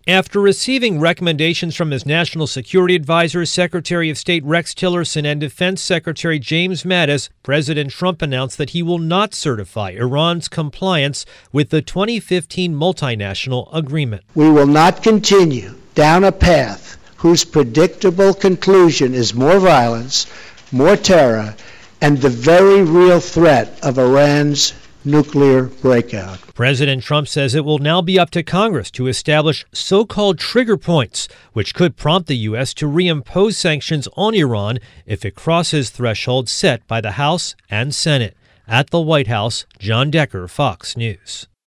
After receiving recommendations from his national security advisor, Secretary of State Rex Tillerson, and Defense Secretary James Mattis, President Trump announced that he will not certify Iran's compliance with the 2015 multinational agreement. We will not continue down a path whose predictable conclusion is more violence, more terror, and the very real threat of Iran's nuclear breakout. President Trump says it will now be up to Congress to establish so-called trigger points, which could prompt the U.S. to reimpose sanctions on Iran if it crosses thresholds set by the House and Senate. At the White House, John Decker, Fox News.